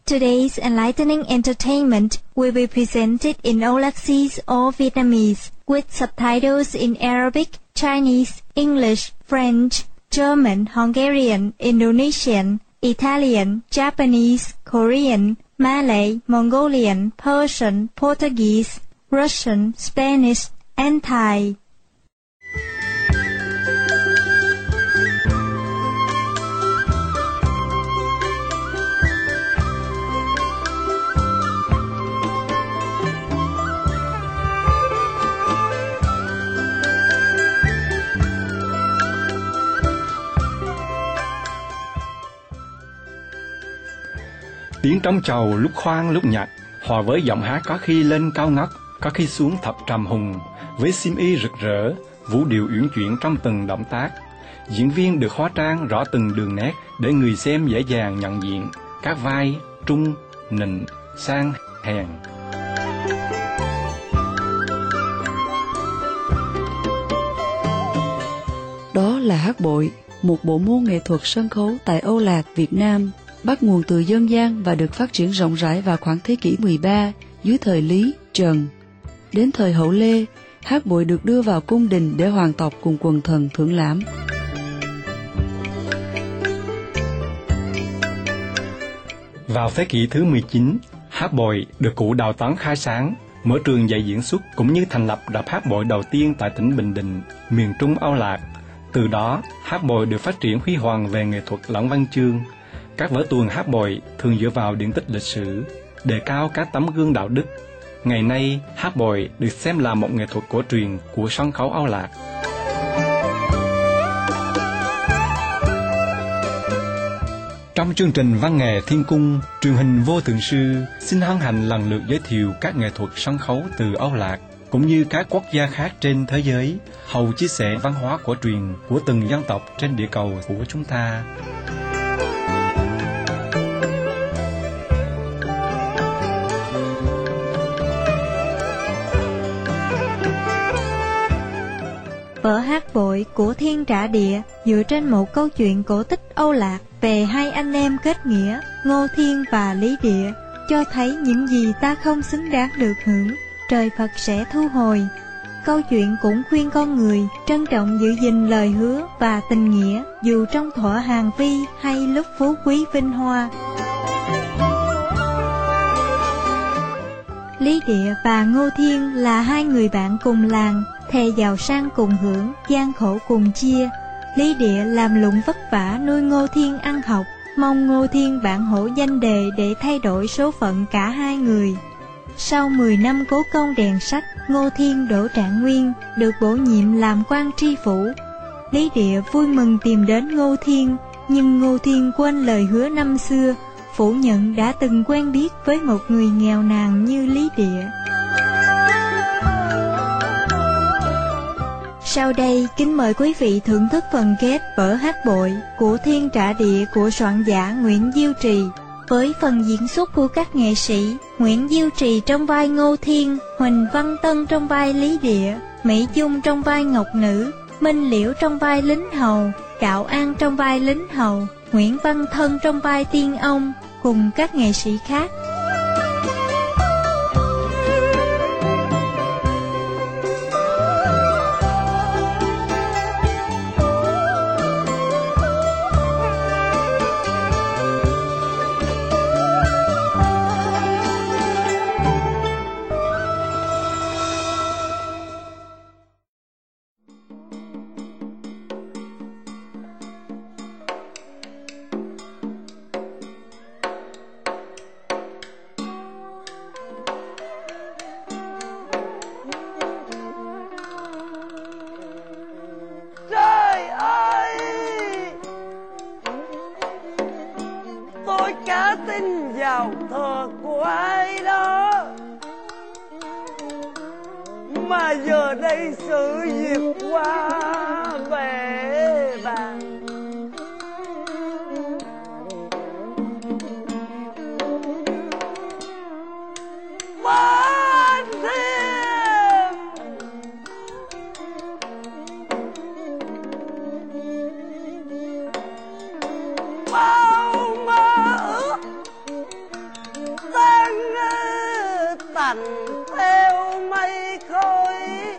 Today's enlightening entertainment will be presented in Aulacese or Vietnamese, with subtitles in Arabic, Chinese, English, French, German, Hungarian, Indonesian, Italian, Japanese, Korean, Malay, Mongolian, Persian, Portuguese, Russian, Spanish, and Thai. Tiếng trống trầu lúc khoan lúc nhặt, hòa với giọng hát có khi lên cao ngất, có khi xuống thập trầm hùng, với xiêm y rực rỡ, vũ điệu uyển chuyển trong từng động tác. Diễn viên được hóa trang rõ từng đường nét để người xem dễ dàng nhận diện các vai trung, nịnh, sang, hèn. Đó là hát bội, một bộ môn nghệ thuật sân khấu tại Âu Lạc, Việt Nam, bắt nguồn từ dân gian và được phát triển rộng rãi vào khoảng thế kỷ 13 dưới thời Lý, Trần. Đến thời Hậu Lê, hát bội được đưa vào cung đình để hoàng tộc cùng quần thần thưởng lãm. Vào thế kỷ thứ 19, hát bội được cụ Đào Tấn khai sáng, mở trường dạy diễn xuất cũng như thành lập đập hát bội đầu tiên tại tỉnh Bình Định, miền Trung Âu Lạc. Từ đó, hát bội được phát triển huy hoàng về nghệ thuật lẫn văn chương. Các vở tuồng hát bội thường dựa vào điển tích lịch sử, đề cao các tấm gương đạo đức. Ngày nay, hát bội được xem là một nghệ thuật cổ truyền của sân khấu Âu Lạc. Trong chương trình Văn nghệ Thiên Cung, truyền hình Vô Thượng Sư xin hân hạnh lần lượt giới thiệu các nghệ thuật sân khấu từ Âu Lạc, cũng như các quốc gia khác trên thế giới, hầu chia sẻ văn hóa cổ truyền của từng dân tộc trên địa cầu của chúng ta. Vở hát bội của Thiên Trạ Địa dựa trên một câu chuyện cổ tích Âu Lạc về hai anh em kết nghĩa Ngô Thiên và Lý Địa, cho thấy những gì ta không xứng đáng được hưởng, trời Phật sẽ thu hồi. Câu chuyện cũng khuyên con người trân trọng giữ gìn lời hứa và tình nghĩa dù trong thuở hàng vi hay lúc phú quý vinh hoa. Lý Địa và Ngô Thiên là hai người bạn cùng làng, thề giàu sang cùng hưởng, gian khổ cùng chia. Lý Địa làm lụng vất vả nuôi Ngô Thiên ăn học, mong Ngô Thiên bản hổ danh đề để thay đổi số phận cả hai người. Sau 10 năm cố công rèn sắt, Ngô Thiên đỗ trạng nguyên, được bổ nhiệm làm quan tri phủ. Lý Địa vui mừng tìm đến Ngô Thiên, nhưng Ngô Thiên quên lời hứa năm xưa, phủ nhận đã từng quen biết với một người nghèo nàn như Lý Địa. Sau đây, kính mời quý vị thưởng thức phần kết vở hát bội của Thiên Trạ Địa của soạn giả Nguyễn Diêu Trì, với phần diễn xuất của các nghệ sĩ Nguyễn Diêu Trì trong vai Ngô Thiên, Huỳnh Văn Tân trong vai Lý Địa, Mỹ Dung trong vai Ngọc Nữ, Minh Liễu trong vai lính hầu, Đạo An trong vai lính hầu, Nguyễn Văn Thân trong vai tiên ông, cùng các nghệ sĩ khác. tin vào thờ của ai đó, mà giờ đây sự việc qua bể bàng. Bán thêm bao mơ ước lạnh theo mây khói.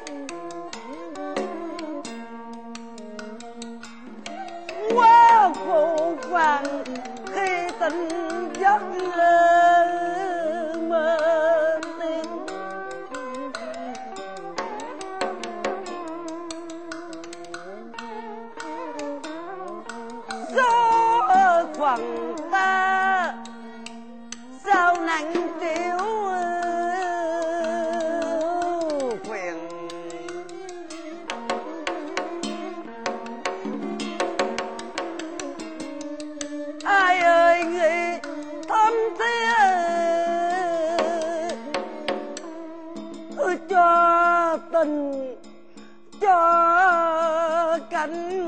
Quá phụ phàng khi tỉnh giấc mơ tiên. Số phận ta sao nặng trĩu phiền. Ai ơi nghĩ thấm thía cho tình cho cảnh.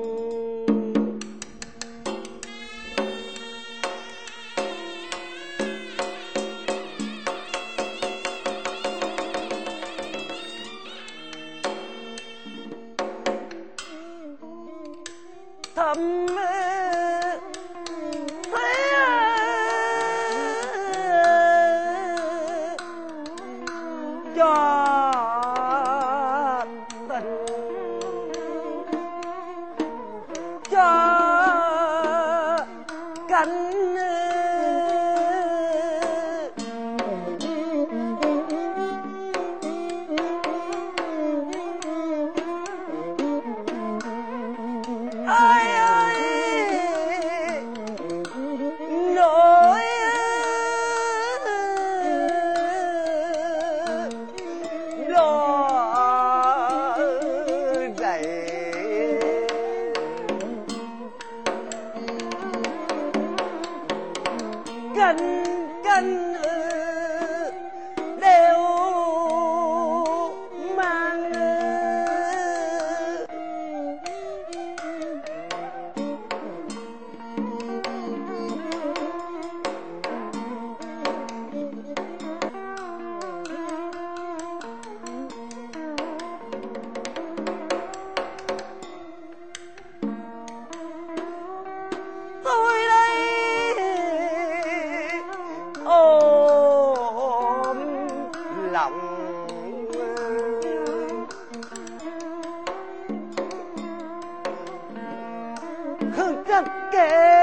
Thầm cho tình cho cảnh. Ai ơi nỗi lo đầy. Canh canh đều mang tôi đây ôm lòng. Hương trách kể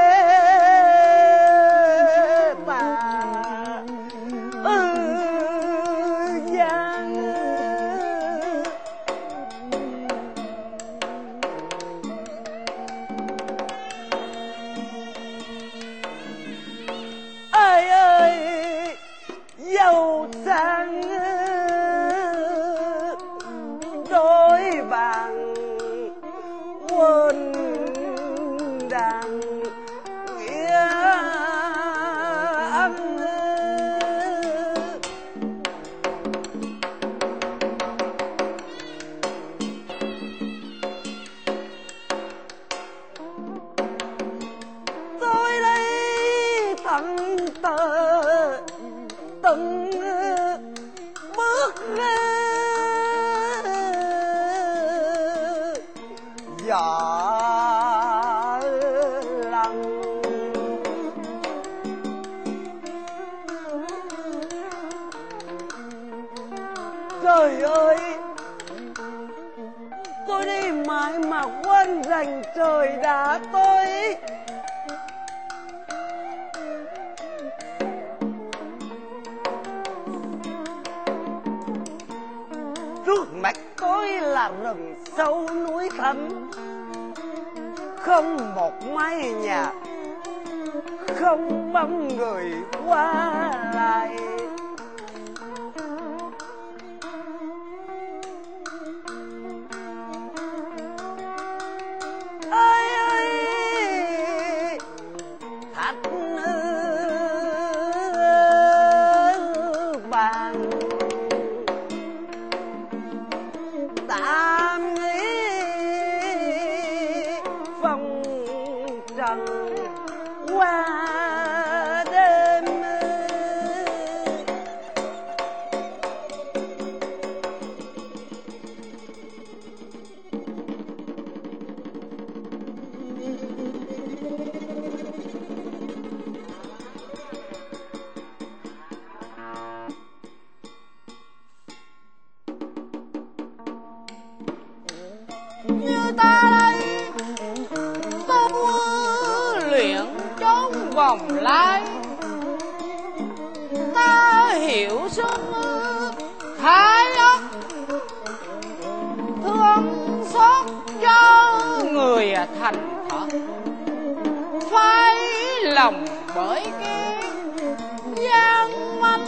ta gian. Ai ơi giàu sang đôi bàn quên đàn nghĩa anh. Tôi đây thẳng tờ từng bước dạ lăng. Trời ơi tôi đi mãi mà quên rằng trời đã tối. Trước mặt tôi là rừng sâu núi thẳm, không một mái nhà, không bóng người qua lại. Ai ơi thạch bàn tạm nghĩ phong trần qua đêm. vòng lai. Ta hiểu suốt thái óc, thương xót cho người thành thật, phai lòng bởi cái gian manh.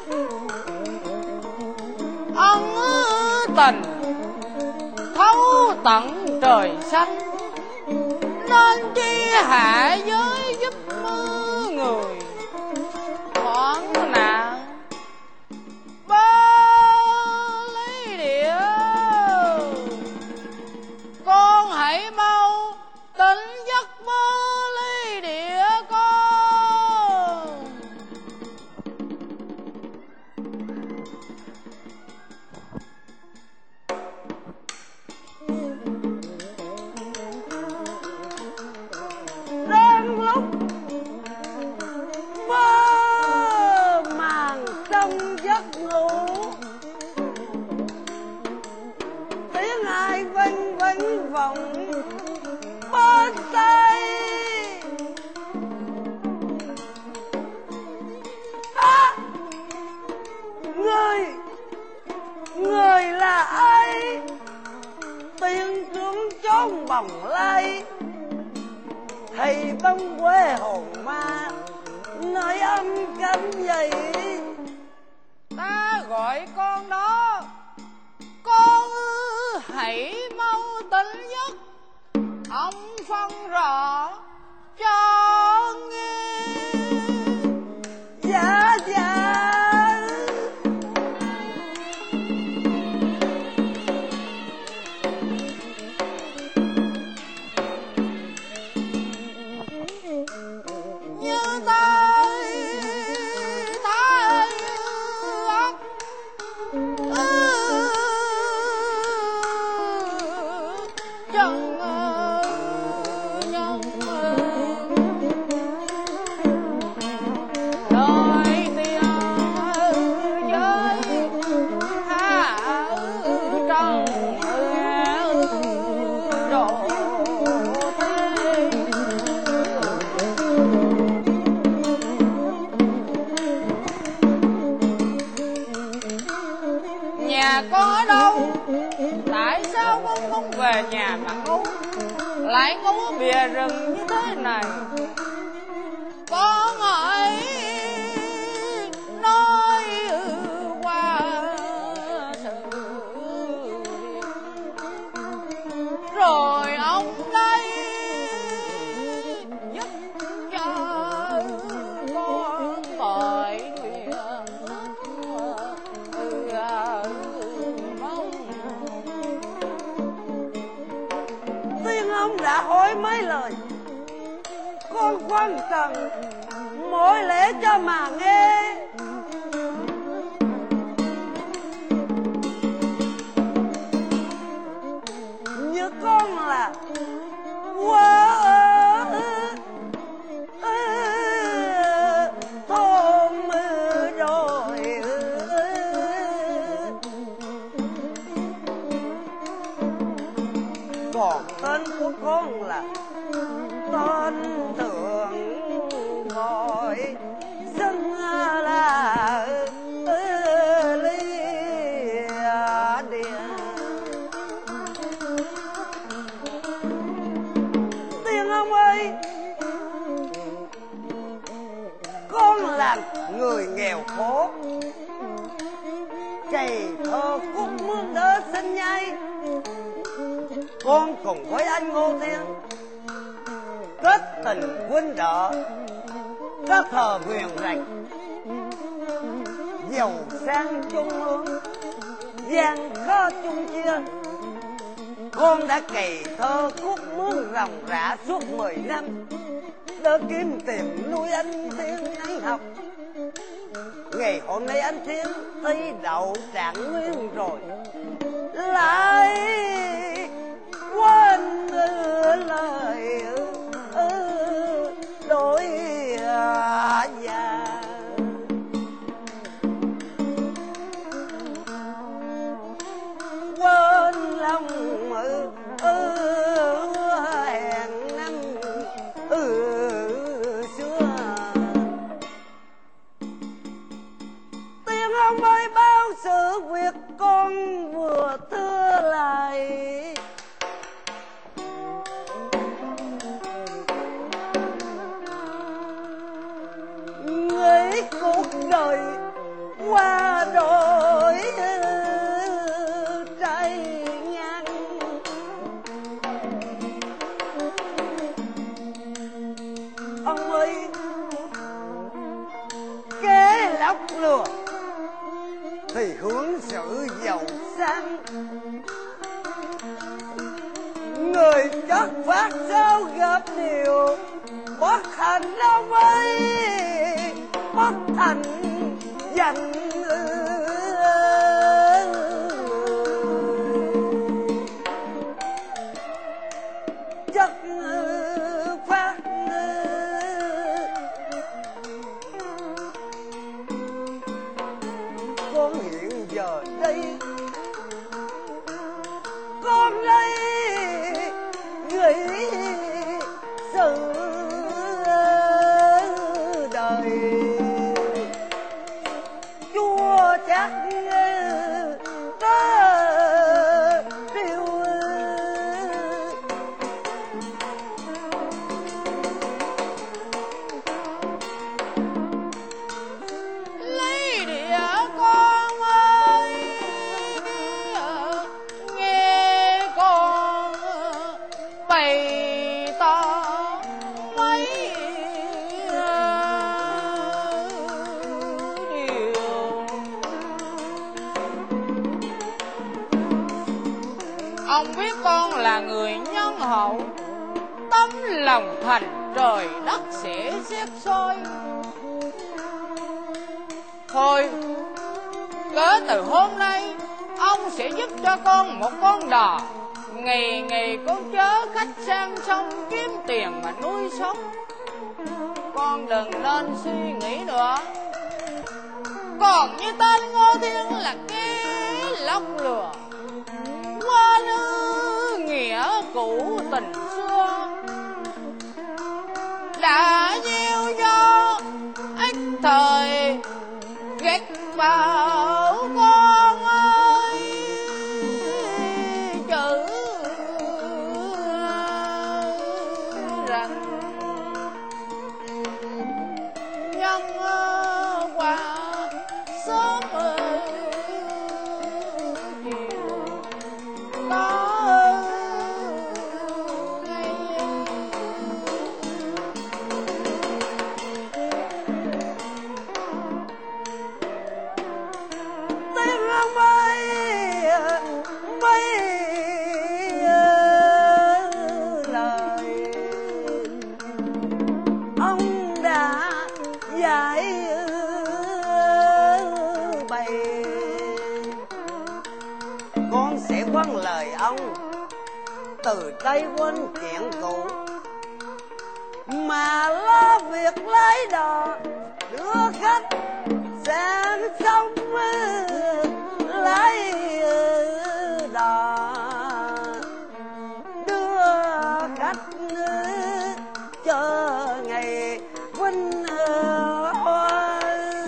Ân tình thấu tận trời xanh, nên chi hạ giới giúp người hoạn nạn. Bơ lấy địa, con hãy mau tỉnh giấc mơ lấy địa con. Đang lúc mơ màng trong giấc ngủ, tiếng ai vinh vinh vọng bên tay. Người là ai? Tiếng trướng chốn bồng lai, thầy băng quê hồn ma nơi âm cánh vậy. Ta gọi con đó, con hãy mau tỉnh giấc, ông phân rõ cho nghe. Dạ dạ. Con ở đâu? Tại sao con không về nhà mà ngủ, lại ngủ bìa rừng như thế này? Con hãy nói qua sự rồi ông đây giúp cho con bởi nguyện. Ông đã hỏi mấy lời, con quan trọng mỗi lễ cho mà nghe. Như con là quá thơm rồi, còn tên của con là tên thường gọi xưng là Lìa Điện. Tiên ông ơi, con là người nghèo khổ, chày thơ khúc mướn đỡ sinh nhai. Con cùng với anh Ngô Thiên kết tình huynh đệ, có thờ huyền rành, giàu sang chung hướng, gian khó chung chia. Con đã cày thơ khúc mướn ròng rã suốt 10 năm, để kiếm tìm nuôi anh Thiên ăn học. Ngày hôm nay anh Thiên thi đậu trạng nguyên rồi, lại quên lời đổi già. Quên lòng hẹn năm xưa. sự việc con vừa thưa lại. Người cuộc đời qua đổi trái ngang, ông ơi kế lóc lừa thì hướng sự giàu sang, người chất phát sao gặp điều bất thành ông ơi, bất thành dành chất phát. Con hiện giờ đây, con đây nghĩ sự đời chúa chắc ta điều lấy địa con ơi, nghe con bày tỏ mấy điều. Ông biết con là người nhân hậu, tấm lòng thành trời đất sẽ xét soi. Thôi, kể từ hôm nay ông sẽ giúp cho con một con đò, ngày ngày con chớ khách sang sông kiếm tiền mà nuôi sống. Con đừng nên suy nghĩ nữa. Còn như tên Ngô Thiên là kế lóc lừa, qua lư nghĩa cũ tình xưa, đã gieo cho ích thời ghét bảo con ơi, chữ rằng nhân quả sớm chiều có ngày. Tiếng ông ơi mấy lời ông đã giải bày, con sẽ vâng lời ông, từ đây quên chuyện cũ mà lo việc lái đò đưa khách sang sông, lái đò đưa khách chờ ngày huynh hoa.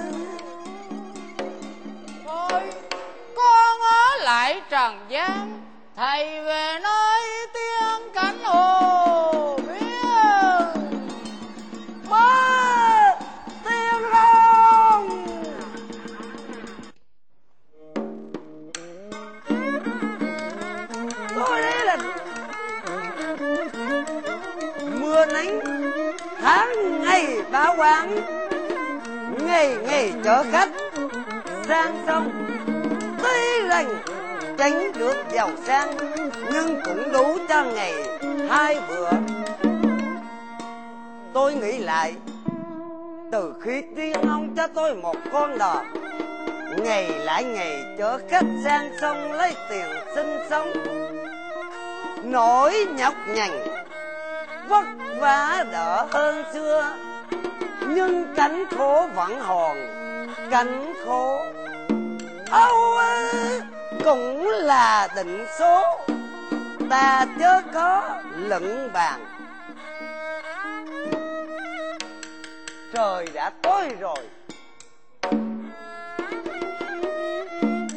Thôi con ở lại trần gian, thầy về nơi tiên cảnh hồ biên. Bơ tiên không tôi đây là mưa nắng tháng ngày báo quán, ngày ngày chở khách sang sông. Tuy rằng tránh được giàu sang nhưng cũng đủ cho ngày hai bữa. Tôi nghĩ lại, từ khi tiên ông cho tôi một con đò, ngày lại ngày chở khách sang sông lấy tiền sinh sống, nỗi nhọc nhằn vất vả đỡ hơn xưa, nhưng cảnh khổ vẫn hòn cảnh khổ. Âu cũng là định số, ta chớ có luận bàn. Trời đã tối rồi,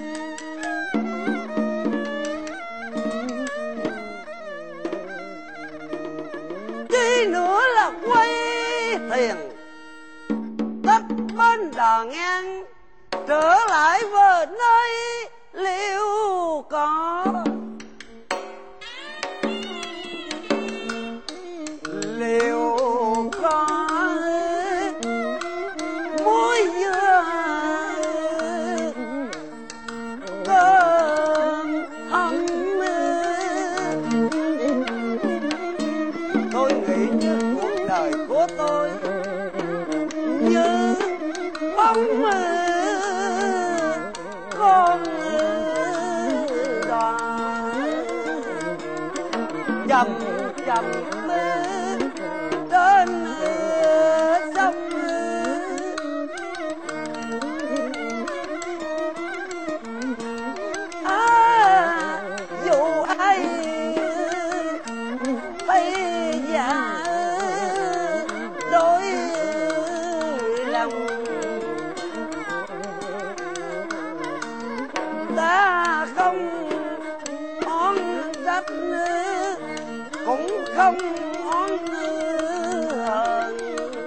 bến đò ngang, trở lại về nơi liệu có muối dưa cơm hầm. Tôi nghĩ như cuộc đời của tôi như bóng con đò chậm chậm trên sông. Dù ai bây giờ đôi lòng, ta không oán trách cũng không oán hờn.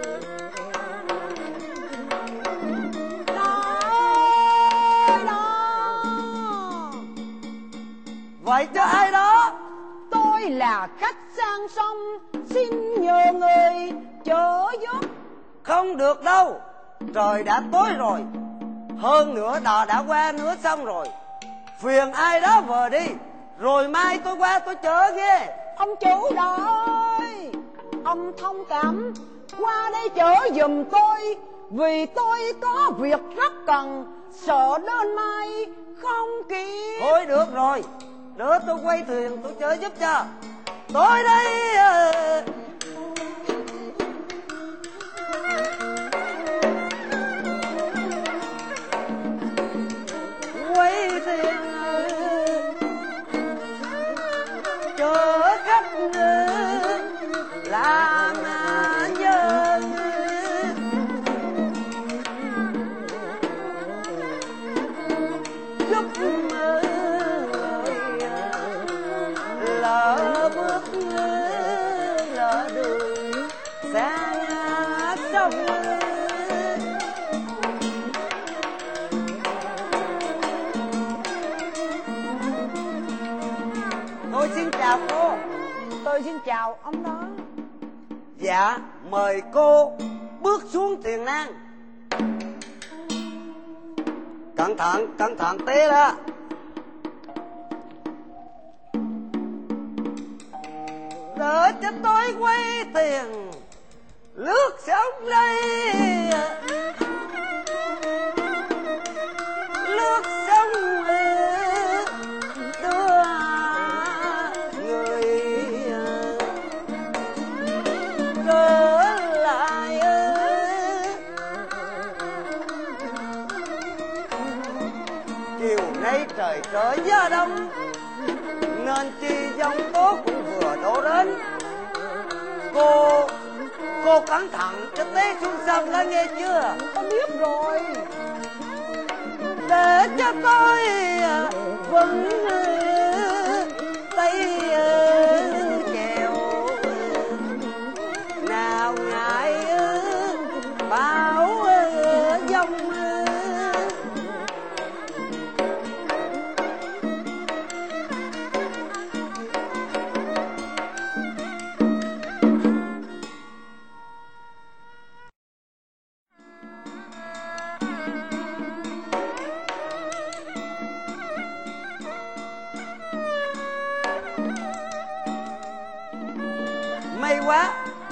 Vậy cho ai đó? Tôi là khách sang sông, xin nhờ người trợ giúp. Không được đâu, trời đã tối rồi, hơn nữa đò đã qua nửa sông rồi. Phiền ai đó vờ đi, rồi mai tôi qua tôi chở nghe. Ông chủ đò ơi, ông thông cảm qua đây chở giùm tôi, vì tôi có việc rất cần, sợ đến mai không kịp. Thôi được rồi, nữa tôi quay thuyền tôi chở giúp cho. Tôi đây quay thuyền chở khách làm nhân, giúp lỡ bước lỡ đường xa sông. Tôi xin chào cô. Tôi xin chào ông đó. Dạ, mời cô bước xuống thuyền nan. Cẩn thận té đó. Đợi cho tôi quay tiền lướt sông đây, lướt sông đưa người trở lại. Chiều nay trời trở gió đông, nên chi giông tố cũng vừa đổ đến. Cô cẩn thận cho té xuống sông đó nghe chưa? Con biết rồi. Để cho tôi vững tay chèo, nào ngại bão giông. May quá,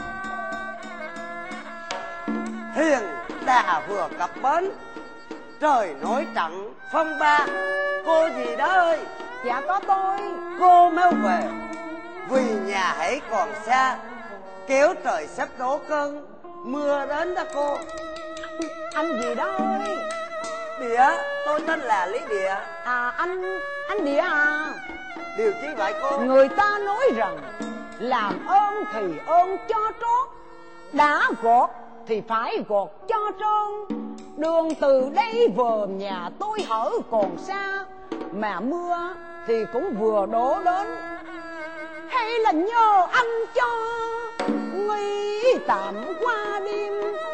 thuyền đà vừa cập bến, trời nổi trận phong ba. Cô gì đó ơi? Dạ có tôi. Cô mau về, vì nhà hãy còn xa, kéo trời sắp đổ cơn mưa đến đó cô. Anh gì đó ơi? Địa, tôi tên là Lý Địa. À anh Địa à? Điều chi vậy cô? Người ta nói rằng làm ơn thì ơn cho trót, đã gọt thì phải gọt cho trơn. Đường từ đây về nhà tôi hở còn xa, mà mưa thì cũng vừa đổ đến. Hay là nhờ anh cho nghỉ tạm qua đêm,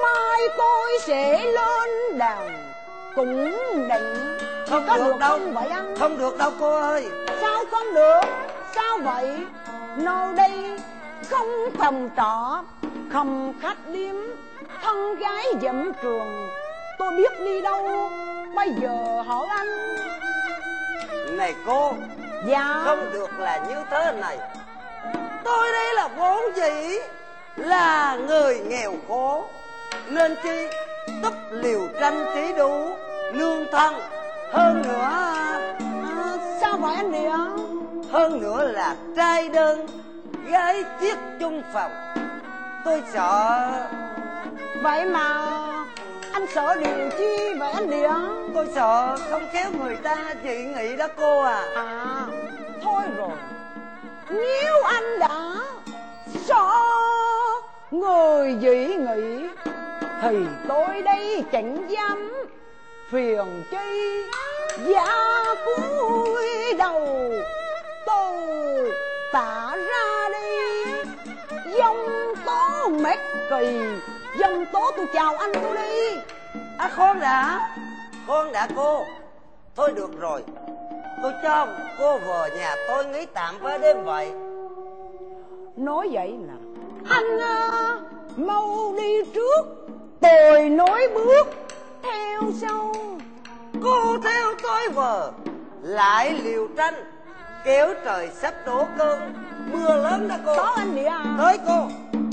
mai tôi sẽ lên đàn cũng định. Không có được đâu, không vậy anh? không được đâu cô ơi. Sao không được? Sao vậy? Nơi đây không phòng trọ, không khách điếm, thân gái dặm trường, tôi biết đi đâu bây giờ hỏi anh. Này cô, Dạ. không được là như thế này. Tôi đây là vốn dĩ là người nghèo khổ, nên chi túp liều tranh trí đủ lương thân. Hơn nữa Sao vậy anh Địa? hơn nữa là trai đơn gái chiếc chung phòng. Tôi sợ. Vậy mà anh sợ điều chi vậy anh Địa? Tôi sợ không khéo người ta dị nghị đó cô à. À, thôi rồi, nếu anh đã sợ người dị nghị thì tôi đây chẳng dám phiền chi. Dạ cúi đầu từ tạ ra đi. Dông tố mét kỳ, dông tố tôi chào anh tôi đi. À khoan đã cô. Thôi được rồi, tôi cho cô vào nhà tôi nghỉ tạm với đêm vậy. Nói vậy là anh mau đi trước, tôi nói bước theo sau. Cô theo tôi vờ lại liều tranh, kéo trời sắp đổ cơn mưa lớn đó cô. Có anh Địa à? Tới cô.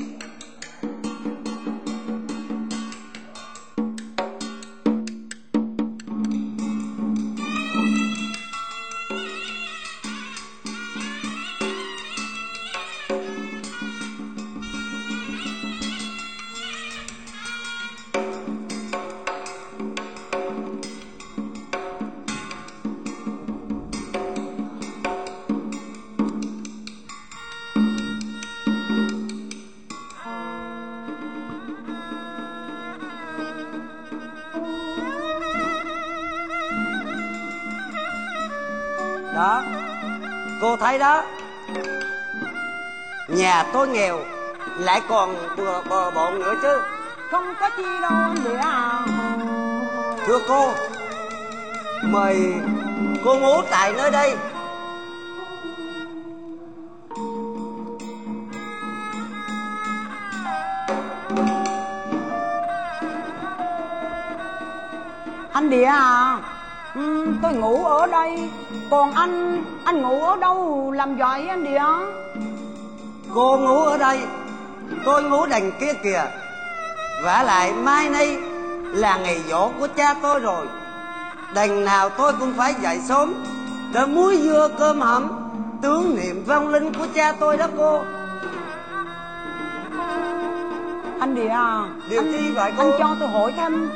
Đó, cô thấy đó, nhà tôi nghèo lại còn bừa bộn nữa chứ. Không có chi đâu anh Địa à. Thưa cô, mời cô ngủ tại nơi đây. Anh Địa à, tôi ngủ ở đây. Còn anh ngủ ở đâu làm vậy anh Địa? Cô ngủ ở đây, tôi ngủ đằng kia kìa. Vả lại mai nay là ngày giỗ của cha tôi rồi. Đằng nào tôi cũng phải dậy sớm để muối dưa cơm hẩm, tưởng niệm vong linh của cha tôi đó cô. Anh Địa à, Điều chi vậy cô? anh cho tôi hỏi thăm,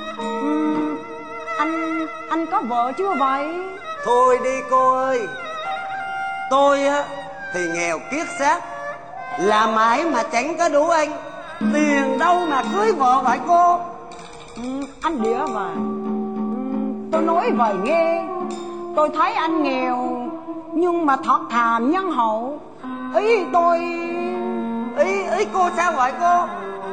anh có vợ chưa vậy? Thôi đi cô ơi. Tôi á thì nghèo kiết xác, làm mãi mà chẳng có đủ ăn, tiền đâu mà cưới vợ vậy cô? Anh Địa mà, tôi nói vậy nghe. Tôi thấy anh nghèo nhưng mà thật thà nhân hậu. Ý tôi... Ý cô sao vậy cô?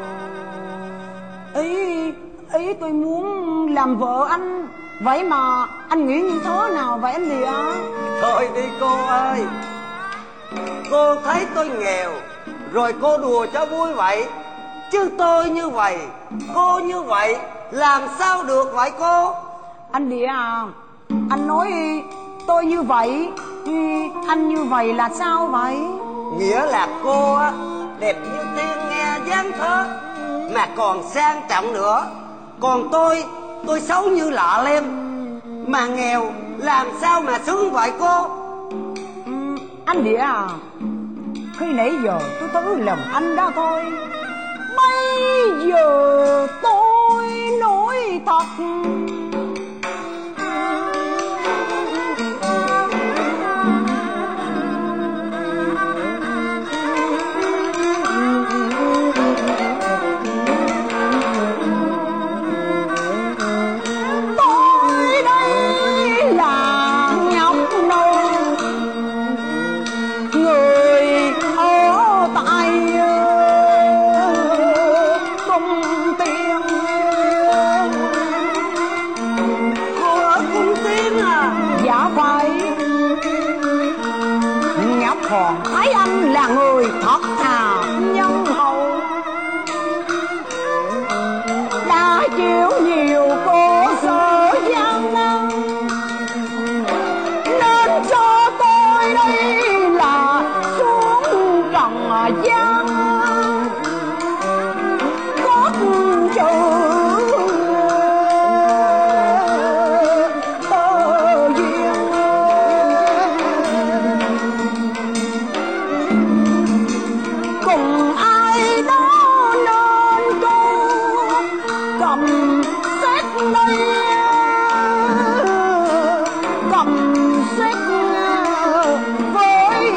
Ý tôi muốn làm vợ anh. Vậy mà anh nghĩ như thế nào vậy anh Địa? Thôi đi cô ơi. Cô thấy tôi nghèo rồi cô đùa cho vui vậy, chứ tôi như vậy, cô như vậy, làm sao được vậy cô? Anh Địa à, anh nói tôi như vậy, anh như vậy là sao vậy? Nghĩa là cô á đẹp như tiên nghe dáng thơ, mà còn sang trọng nữa. Còn tôi xấu như lọ lem, mà nghèo làm sao mà sướng vậy cô? Anh Địa à, khi nãy giờ tôi thử lòng anh đó thôi. Bây giờ tôi nói thật, tôi đây là nhóc nâu, người ở tại công tiền. đây cầm xích với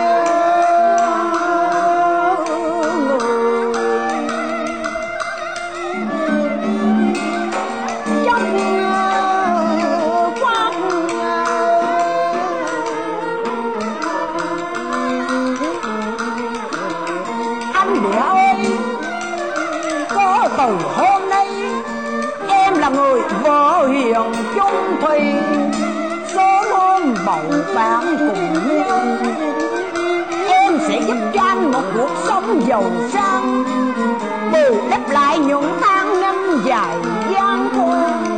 từ hôm nay em là người vợ hiền chung thủy, sớm hôm bầu bạn cùng nhau em sẽ giúp cho anh một cuộc sống giàu sang, bù đắp lại những tháng năm dài gian khổ.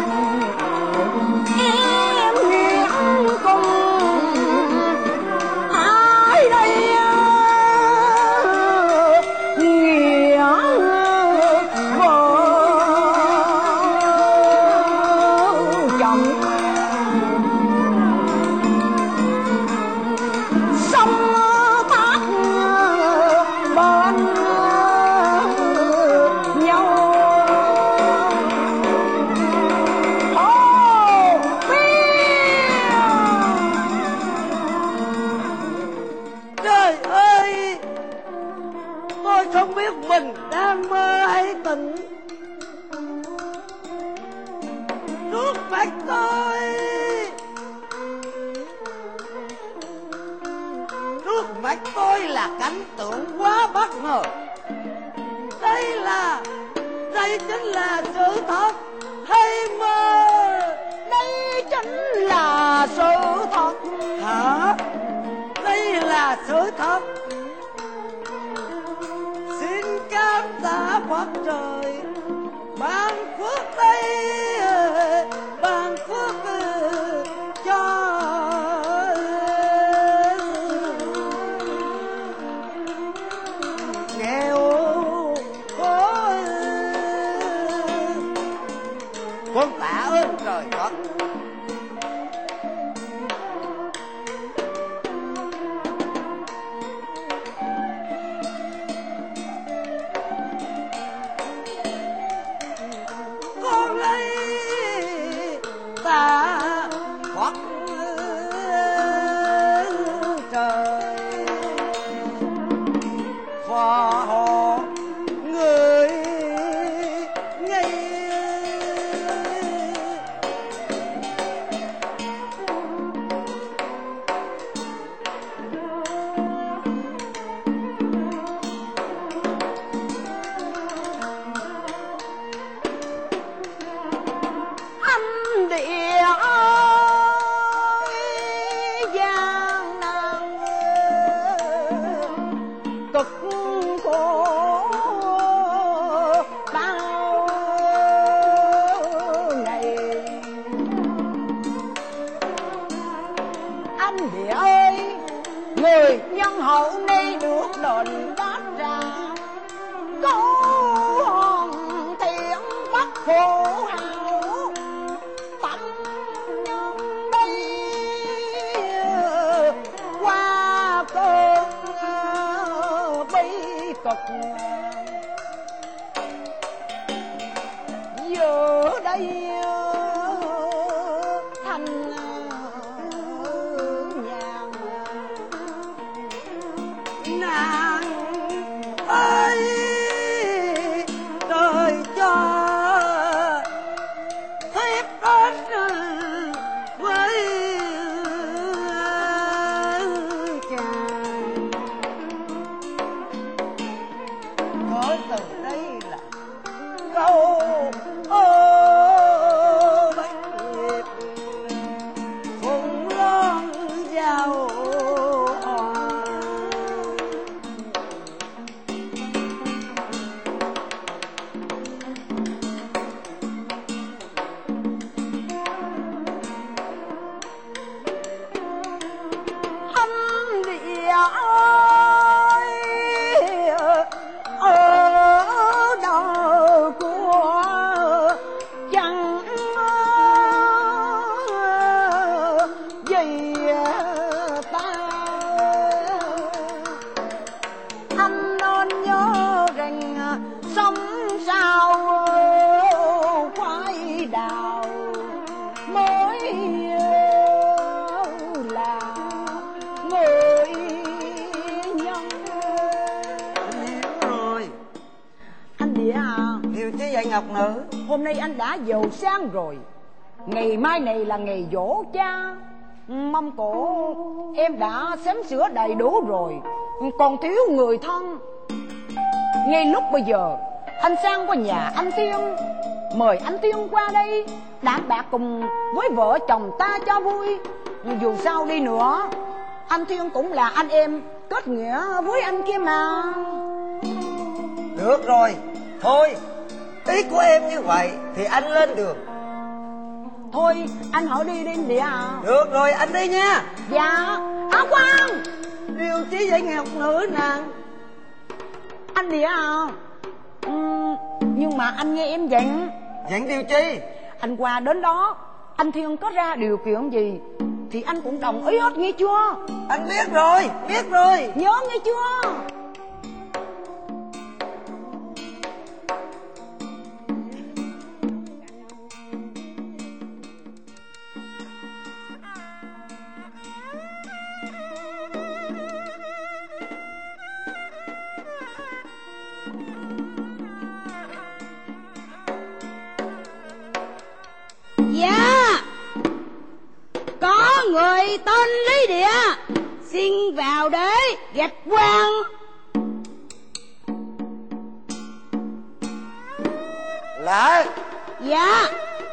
Em nguyện cùng ai đây mình đang mơ hay tỉnh. Trước mặt tôi là cảnh tượng quá bất ngờ. Đây chính là sự thật hay mơ? Đây chính là sự thật. Hả? Đây là sự thật. Cảm tạ Phật trời ban phước đây, ban phước cho nghèo khổ. Con tạ ơn trời Phật. Giờ đây thanh nhàn nàng ơi, trời cho phép đến với chàng. đào mới là người nhân. Hiểu rồi. Anh Địa à, Điều chi vậy Ngọc Nữ? hôm nay anh đã giàu sang rồi, ngày mai này là ngày giỗ cha. Mâm cổ em đã sắm sửa đầy đủ rồi, còn thiếu người thân. Ngay lúc bây giờ anh sang qua nhà anh Thiên, mời anh Thiên qua đây đạm bạc cùng với vợ chồng ta cho vui. Dù sao đi nữa, anh Thiên cũng là anh em kết nghĩa với anh kia mà. Được rồi, thôi, ý của em như vậy thì anh lên đường. Thôi anh hỏi đi đi Địa à. Được rồi, anh đi nha. Dạ. Áo Quang, Điều chi vậy Ngọc Nữ nàng? anh Địa à, nhưng mà anh nghe em dặn. Dặn điều chi? Anh qua đến đó, anh Thiên có ra điều kiện gì thì anh cũng đồng ý hết, nghe chưa? Anh biết rồi, biết rồi. Nhớ nghe chưa? Dạ, có người tên Lý Địa xin vào để gặp quan. Lại. Dạ.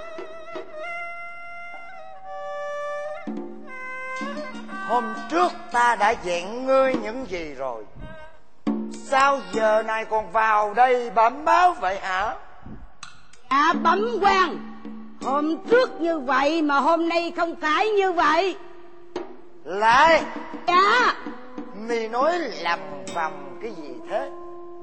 Hôm trước ta đã dặn ngươi những gì rồi? Sao giờ này còn vào đây bẩm báo vậy hả? Dạ bẩm quan, hôm trước như vậy mà hôm nay không phải như vậy. Lại. Dạ. Mì nói lầm vòng cái gì thế?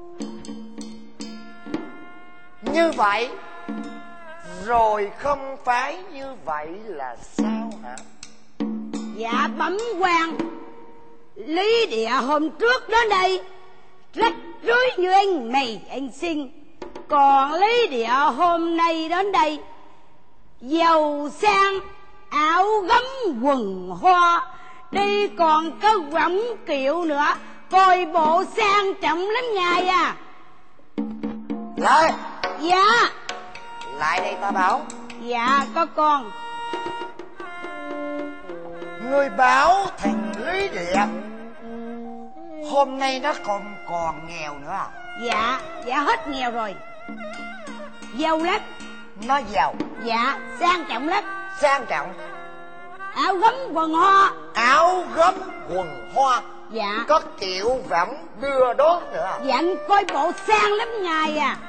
Như vậy rồi không phải như vậy là sao hả? Dạ bẩm quan, Lý Địa hôm trước đến đây rách rưới như anh mày anh xin, còn Lý Địa hôm nay đến đây giàu sang, áo gấm quần hoa, đi còn có quẩm kiệu nữa, coi bộ sang trọng lắm ngài à. Lại. Dạ. Lại đây ta bảo. Dạ có con. Người báo thằng Lý Địa hôm nay nó còn nghèo nữa à? Dạ, dạ hết nghèo rồi. Giàu lắm. Nó giàu. Dạ, sang trọng lắm. Sang trọng. Áo gấm quần hoa. Áo gấm quần hoa. Dạ. Có kiệu võng đưa đón nữa à? Dạ anh coi bộ sang lắm ngài à.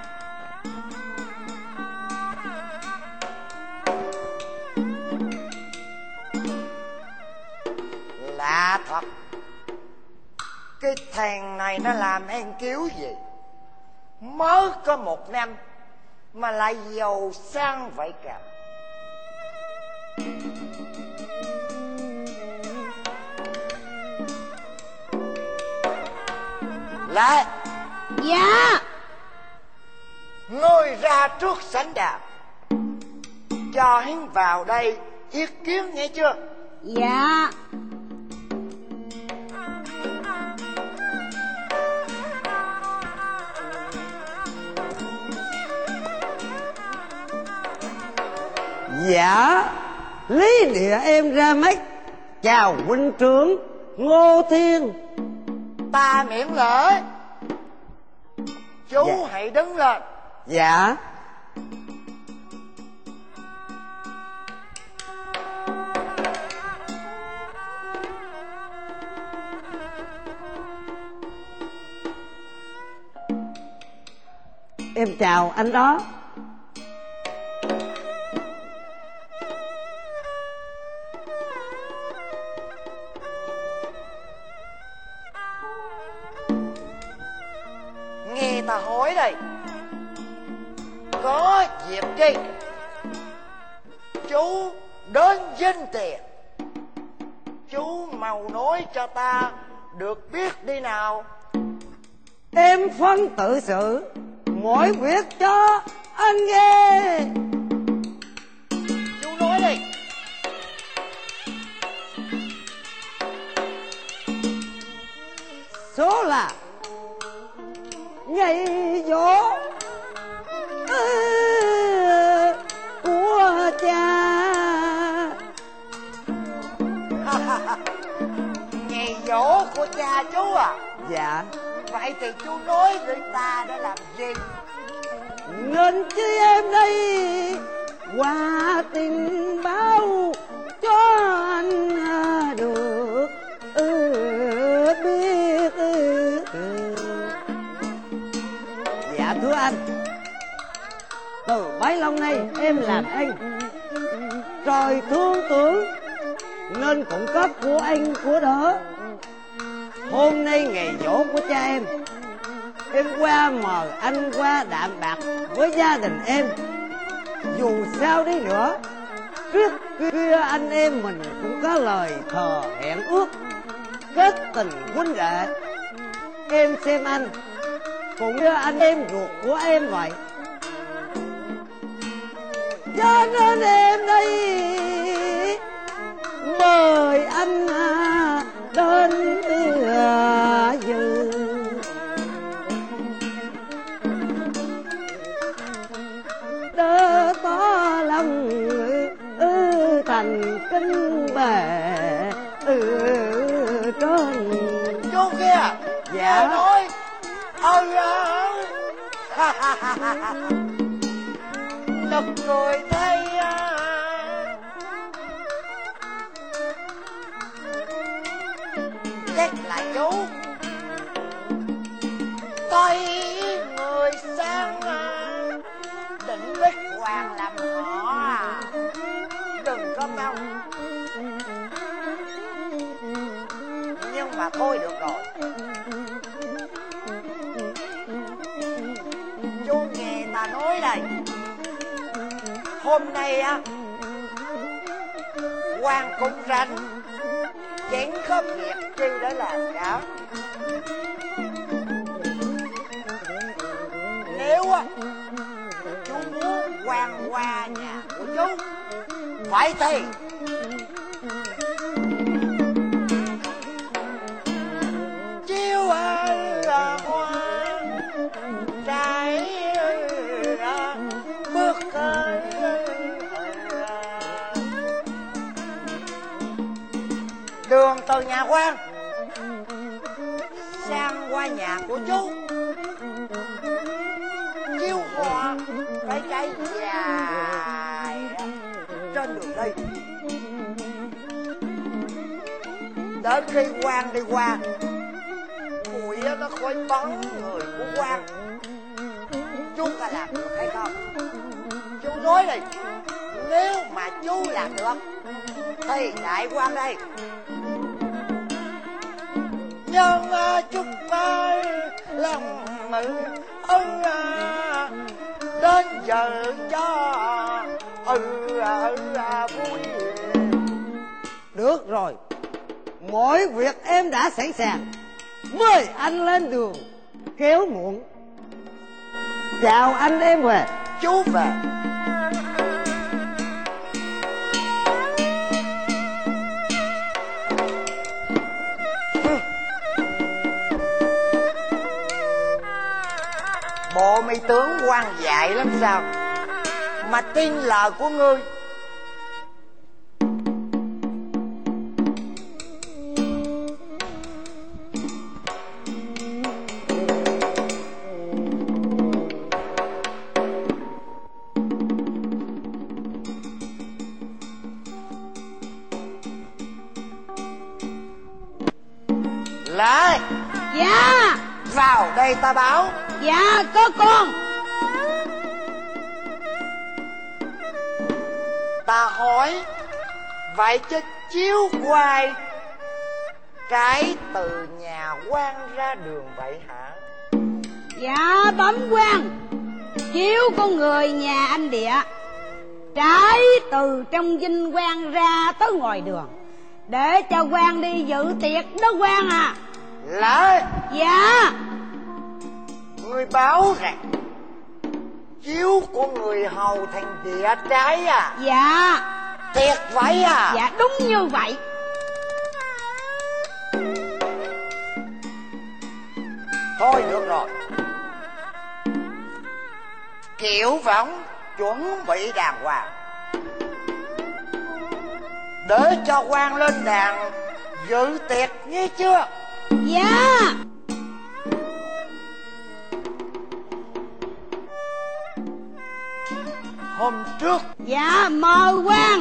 Lạ thật. Cái thằng này nó làm ăn kiểu gì? Mới có 1 năm mà lại giàu sang vậy cả. Lại. Dạ. Ngồi ra trước sảnh đàm, cho hắn vào đây yết kiến nghe chưa? Dạ. Dạ, Lý Địa em ra mắt chào huynh trưởng Ngô Thiên. Ta miễn lễ. Chú dạ. Hãy đứng lên. Dạ. Em chào anh đó. Nghe ta hỏi đây, có dịp chi chú đến danh tiền, chú mau nói cho ta được biết đi nào. Em phân tự sự mỗi việc cho anh nghe. cha. Ngày dỗ của cha chú à? Dạ. Vậy thì chú nói với ta để làm gì? Nên chi em đây qua tình báo cho anh được biết. Dạ thưa anh, từ bấy lâu nay em làm anh trời thương tưởng nên cũng cấp của anh của đỡ. Hôm nay ngày dỗ của cha em qua mời anh qua đạm bạc với gia đình em. Dù sao đi nữa, trước kia anh em mình cũng có lời thờ hẹn ước kết tình huynh đệ. Em xem anh cũng như anh em ruột của em vậy, cho nên em đây mời anh đến dự. Đỡ có lòng thành kính bề trên. Chú kia. Dạ. Nói nực cười thấy chắc là chú thấy người sang định Bích Hoàng làm họ à. Đừng có mong. Nhưng mà thôi được rồi, chú nghe ta nói đây. Hôm nay á quan cũng rảnh, chẳng có việc chi để làm cả. Nếu á chú muốn quan qua nhà của chú, phải thì chiếu hoa trái bước đường từ nhà quan sang qua nhà của chú, chiếu hoa cái trái dài trên đường đi. Đến khi quan đi qua, bụi nó khói bắn người của quan, chú có làm được hay không? Chú nói đi. Nếu mà chú làm được thì đại quan đây nhân chúc lòng mừng đến giờ cho vui. Được rồi, mọi việc em đã sẵn sàng, mời anh lên đường kéo muộn. Chào anh em về. Chú về. Bộ mày tướng quan dại lắm sao mà tin lời của ngươi? Lại. Dạ. Vào đây ta báo. Dạ có con. Ta hỏi vậy chứ chiếu quay cái từ nhà quan ra đường vậy hả? Dạ bẩm quan, chiếu con người nhà anh Địa trái từ trong dinh quan ra tới ngoài đường để cho quan đi dự tiệc đó quan à. Lại. Dạ. Người báo rằng chiếu của người hầu thành Địa trái à? Dạ. Thiệt vậy à? Dạ đúng như vậy. Thôi được rồi, kiệu võng chuẩn bị đàng hoàng, để cho quan lên đàn dự tiệc nghe chưa? Dạ. Hôm trước. Dạ mời quan.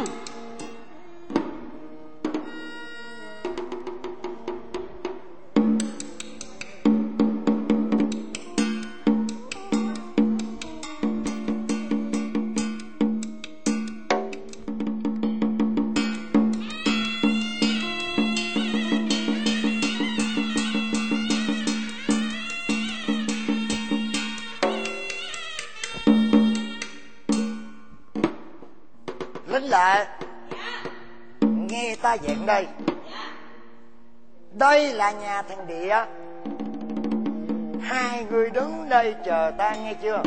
Lính lệ, nghe ta dặn đây. Đây là nhà thằng Địa. Hai người đứng đây chờ ta nghe chưa?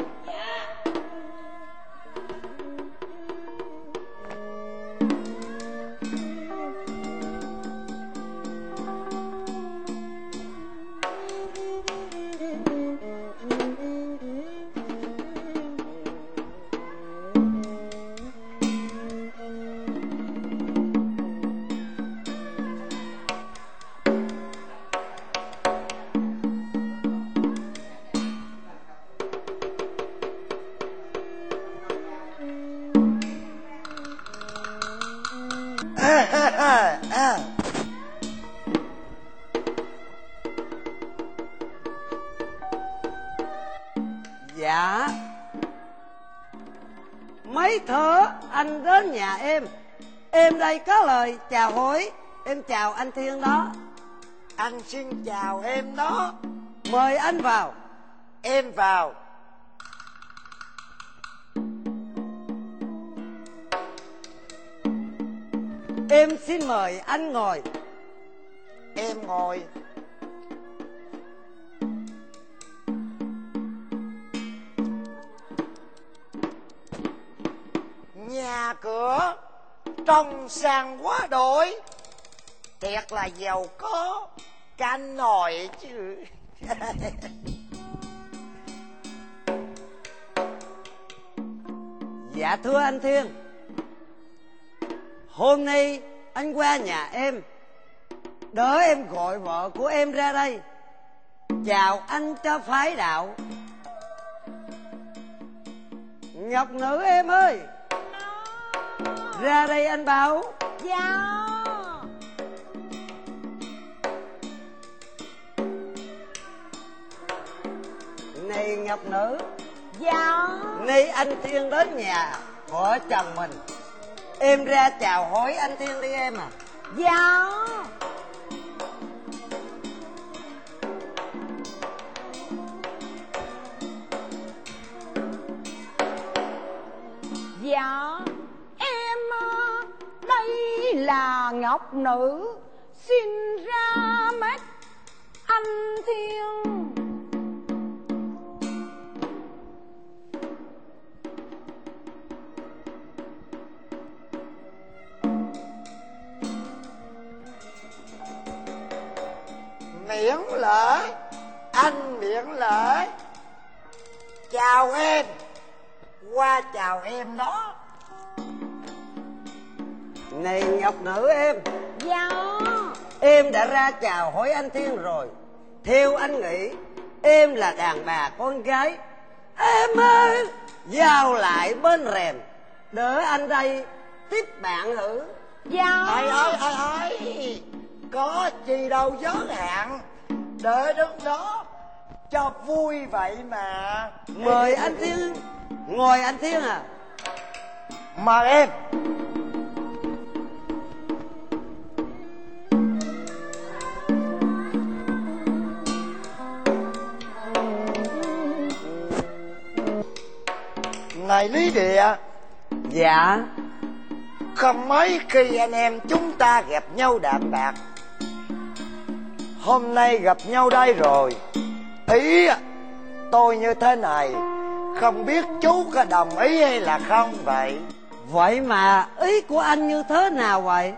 Dạ. Mấy thở anh đến nhà em đây có lời chào hỏi. Em chào anh Thiên đó. Anh xin chào em đó. Mời anh vào. Em vào. Em xin mời anh ngồi. Em ngồi. Nhà cửa trong sang quá đổi, thiệt là giàu có cả nồi chứ. Dạ thưa anh Thiên, hôm nay anh qua nhà em, đỡ em gọi vợ của em ra đây chào anh cho phái đạo. Ngọc nữ em ơi, ra đây anh bảo. Dạ. Này Ngọc nữ. Dạ. Nay anh Thiên đến nhà vợ chồng mình, em ra chào hỏi anh Thiên đi em à. Dạ. Dạ. Em đây là Ngọc nữ xin ra mắt anh Thiên. Miễn lễ, anh miễn lễ. Chào em, qua chào em đó. Này Ngọc nữ em. Dạ. Em đã ra chào hỏi anh Thiên rồi. Theo anh nghĩ em là đàn bà con gái, em ơi giao lại bên rèm, đỡ anh đây tiếp bạn thử. Dạ. Ơi, có gì đâu giới hạn, đợi đứng đó cho vui vậy mà. Mời anh Thiên, ngồi anh Thiên à. Mời em. Này Lý Địa. Dạ. Không mấy khi anh em chúng ta gặp nhau đạm bạc, hôm nay gặp nhau đây rồi. Ý tôi như thế này, không biết chú có đồng ý hay là không vậy? Vậy mà ý của anh như thế nào vậy?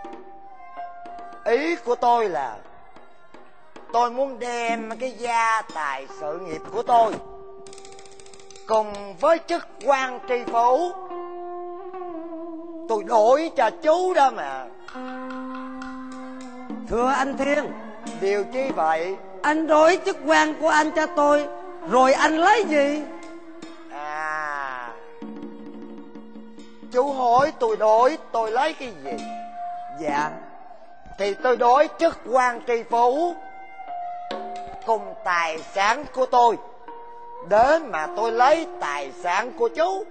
Ý của tôi là tôi muốn đem cái gia tài sự nghiệp của tôi cùng với chức quan tri phủ tôi đổi cho chú đó mà. Thưa anh Thiên, điều chi vậy? Anh đổi chức quan của anh cho tôi, rồi anh lấy gì? À, chú hỏi tôi đổi, tôi lấy cái gì? Dạ, thì tôi đổi chức quan tri phủ cùng tài sản của tôi, đến mà tôi lấy tài sản của chú.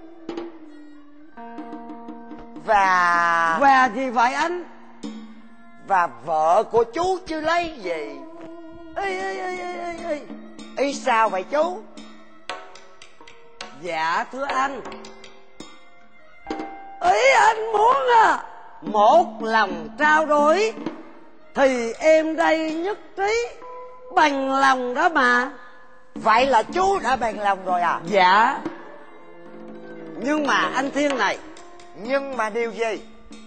Và gì vậy anh? Và vợ của chú chứ lấy gì? Ý sao vậy chú? Dạ thưa anh, ý anh muốn một lòng trao đổi thì em đây nhất trí bằng lòng đó mà. Vậy là chú đã bằng lòng rồi à? Dạ. Nhưng mà anh Thiên này. Nhưng mà điều gì?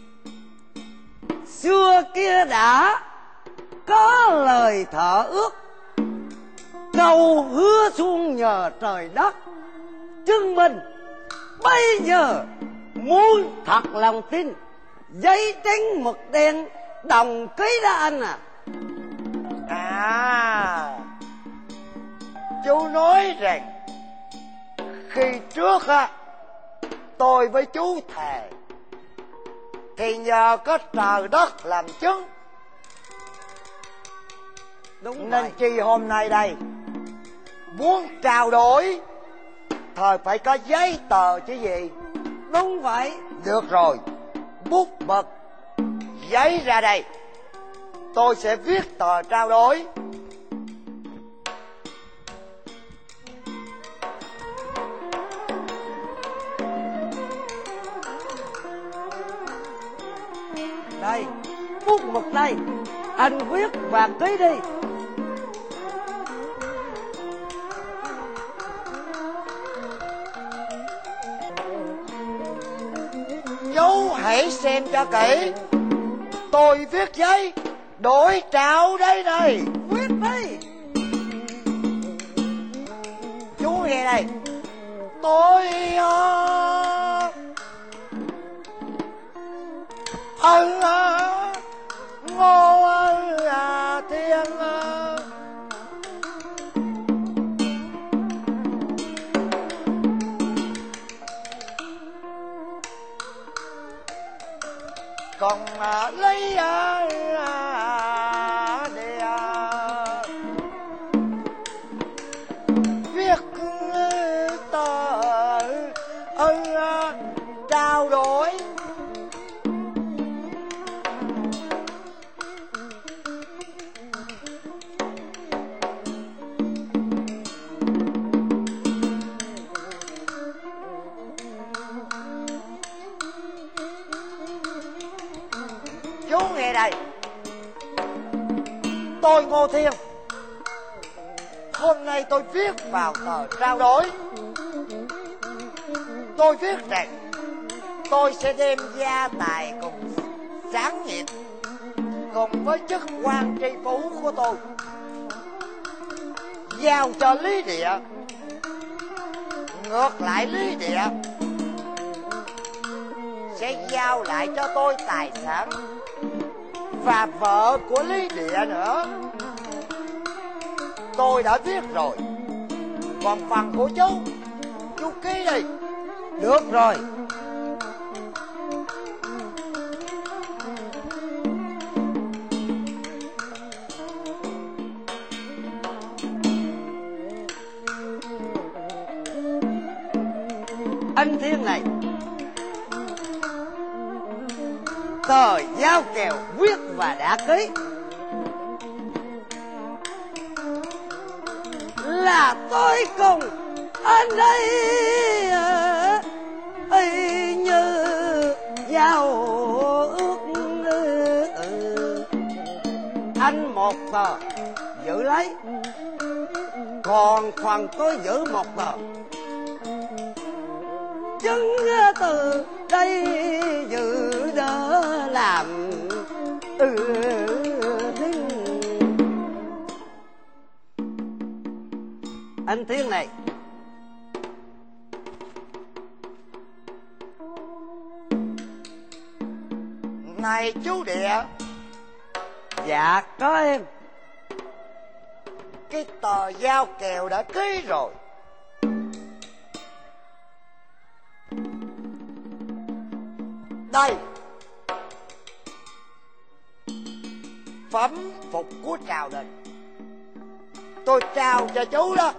Xưa kia đã có lời thở ước, cầu hứa xuông nhờ trời đất, chứng minh bây giờ muốn thật lòng tin, giấy trắng mực đen đồng ký đó anh à. À, chú nói rằng khi trước tôi với chú thề thì nhờ có trời đất làm chứng. Đúng nên vậy. Chi hôm nay đây muốn trao đổi thời phải có giấy tờ chứ gì. Đúng vậy. Được rồi, bút mực giấy ra đây, tôi sẽ viết tờ trao đổi. Đây, bút mực đây, anh viết và ký đi. Chú hãy xem cho kỹ, tôi viết giấy đổi trao đây này. Viết đi. Chú nghe đây, tôi Ngô Thiên còn lấy để viết tờ trao đổi. Chú nghe đây, tôi Ngô Thiên, hôm nay tôi viết vào tờ trao đổi, tôi viết rằng tôi sẽ đem gia tài cùng sản nghiệp cùng với chức quan tri phủ của tôi giao cho Lý Địa. Ngược lại Lý Địa sẽ giao lại cho tôi tài sản và vợ của Lý Địa nữa. Tôi đã viết rồi, còn phần của chú ký đi. Được rồi. Anh Thiên này, tờ giao kèo viết và đã ký là tôi cùng anh đây như giao ước. Anh một tờ giữ lấy, còn phần tôi giữ một tờ. Chứng từ đây dự đỡ làm anh Thiên này, Này chú Địa. Dạ có em. Cái tờ giao kèo đã ký rồi. Đây, phẩm phục của triều đình, tôi trao cho chú đó.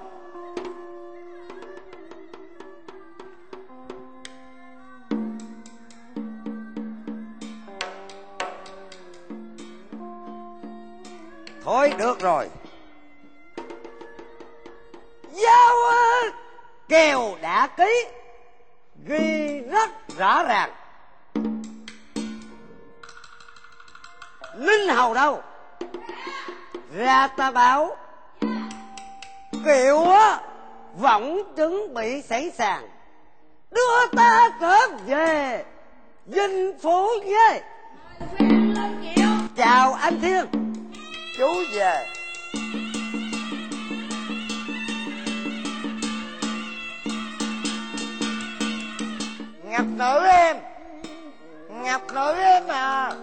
Thôi được rồi. Giao kèo đã ký, ghi rất rõ ràng. Linh hầu đâu? Ra ta báo. Kiệu vẫn chuẩn bị sẵn sàng đưa ta trở về dinh phủ với. Chào anh Thiên. Chú về. Ngọc nữ em. Ngọc nữ em à.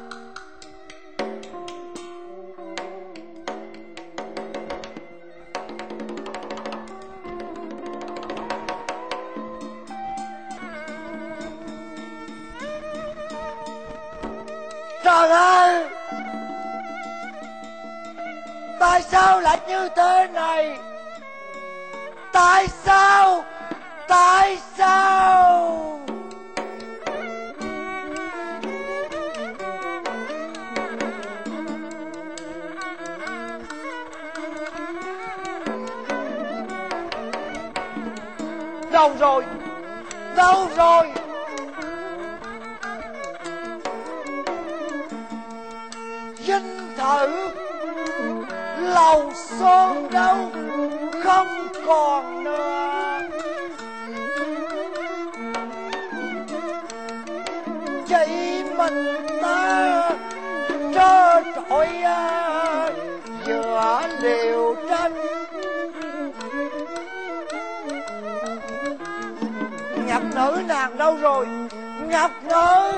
Trời ơi, tại sao lại như thế này? Tại sao? Tại sao? Đâu rồi? Đâu rồi? Dinh thự lầu son đâu, không còn nữa. Chỉ mình ta trơ trọi giữa liều tranh. Ngọc nữ nàng đâu rồi? Ngọc nữ.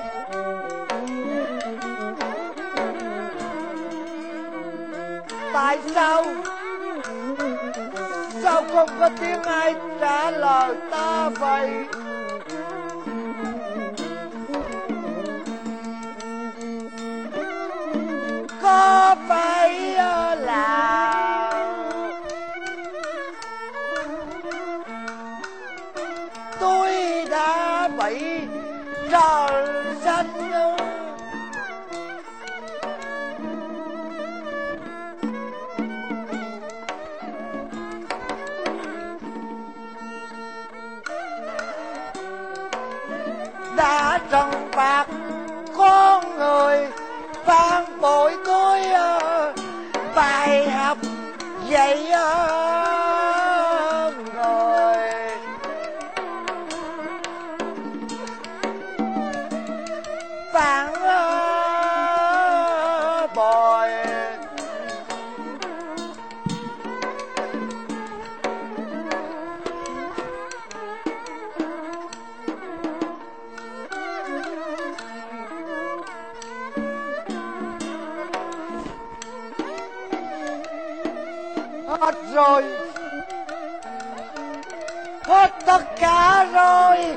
Tại sao? Sao không có tiếng ai trả lời ta vậy? Có phải là tôi đã bị trời xanh? Đã trừng phạt con người phản bội tôi bài học dạy người. Phản bội hết rồi, hết tất cả rồi.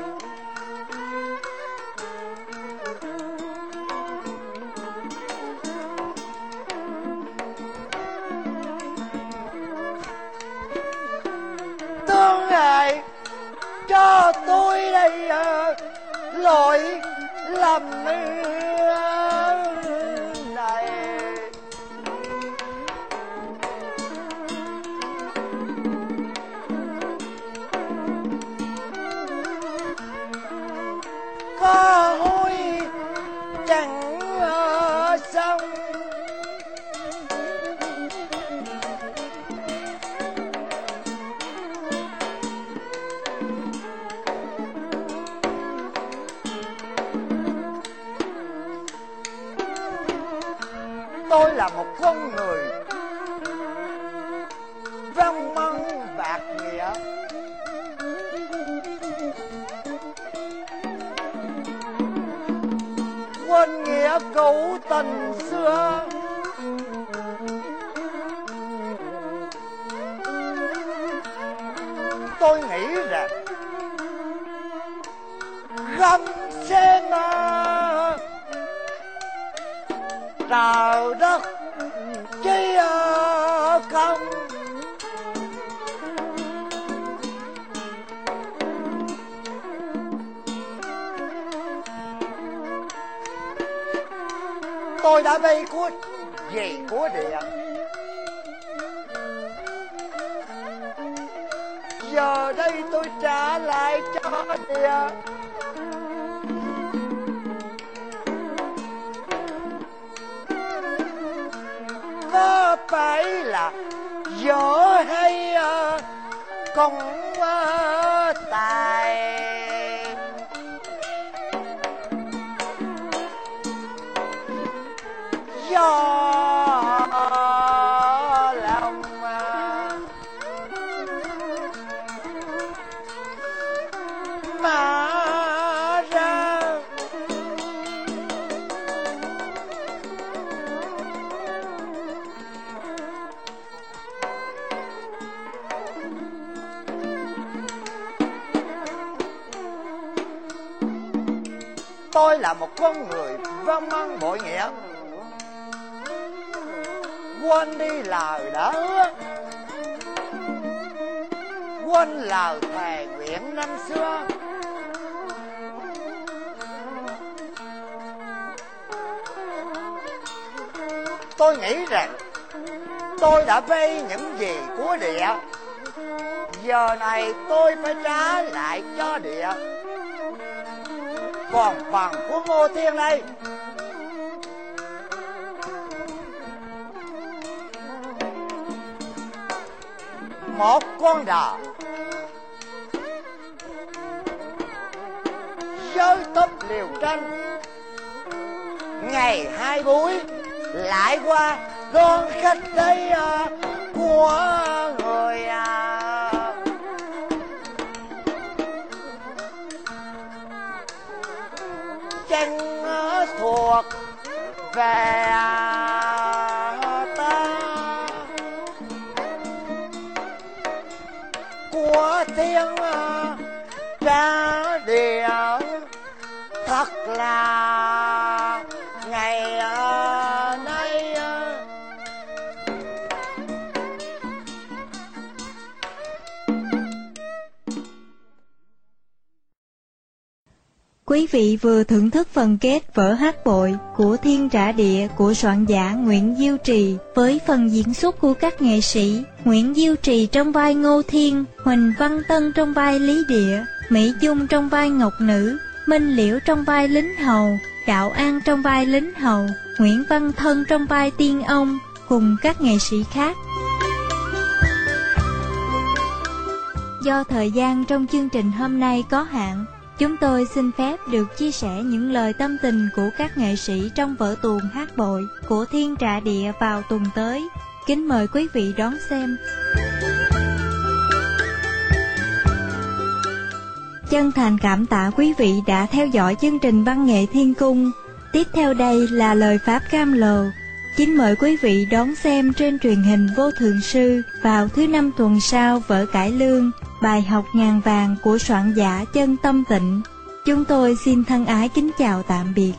Tương hại cho tôi đây lỗi lầm này. Có hối chẳng xong. Tôi là một con người vong ân bạc nghĩa, quên nghĩa nghĩa cũ tình xưa. Tôi nghĩ rằng găm xem trời đất chi không. Tôi đã vây cuốn gì của địa, giờ đây tôi trả lại cho địa. Có phải là dở hay công tài? Do lòng mà ra. Tôi là một con người vong ân bội nghĩa, quên đi lời đã hứa, quên lời thề nguyện năm xưa. Tôi nghĩ rằng tôi đã vay những gì của địa, giờ này tôi phải trả lại cho địa. Còn phần của Ngô Thiên đây, một con đò với túp liều tranh, ngày 2 buổi lại qua đón khách đây của người chân thuộc về ta của thiên trả địa. Thật là ngày nay Quý vị vừa thưởng thức phần kết vở Hát Bội của Thiên Trả Địa của soạn giả Nguyễn Diêu Trì với phần diễn xuất của các nghệ sĩ Nguyễn Diêu Trì trong vai Ngô Thiên, Huỳnh Văn Tân trong vai Lý Địa, Mỹ Dung trong vai Ngọc Nữ, Minh Liễu trong vai lính hầu, Đạo An trong vai lính hầu, Nguyễn Văn Thân trong vai tiên ông cùng các nghệ sĩ khác. Do thời gian trong chương trình hôm nay có hạn, chúng tôi xin phép được chia sẻ những lời tâm tình của các nghệ sĩ trong vở tuồng Hát Bội của Thiên Trả Địa vào tuần tới. Kính mời quý vị đón xem. Chân thành cảm tạ quý vị đã theo dõi chương trình Văn nghệ Thiên Cung. Tiếp theo đây là lời Pháp Cam Lồ. Kính mời quý vị đón xem trên truyền hình Vô Thượng Sư vào thứ 5 tuần sau vở cải lương Bài học ngàn vàng của soạn giả Chân Tâm Tịnh. Chúng tôi xin thân ái kính chào tạm biệt.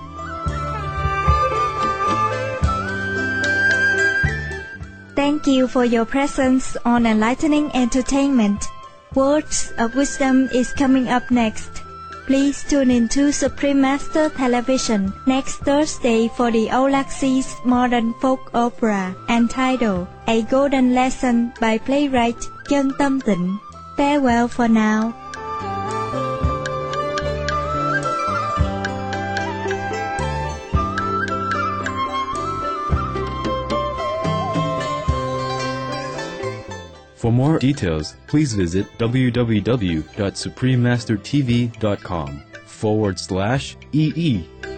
Thank you for your presence on Enlightening Entertainment. Words of Wisdom is coming up next. Please tune in to Supreme Master Television next Thursday for the Aulaxes Modern Folk Opera entitled A Golden Lesson by playwright Chân Tâm Tịnh. Farewell for now. For more details, please visit www.suprememastertv.com/EE.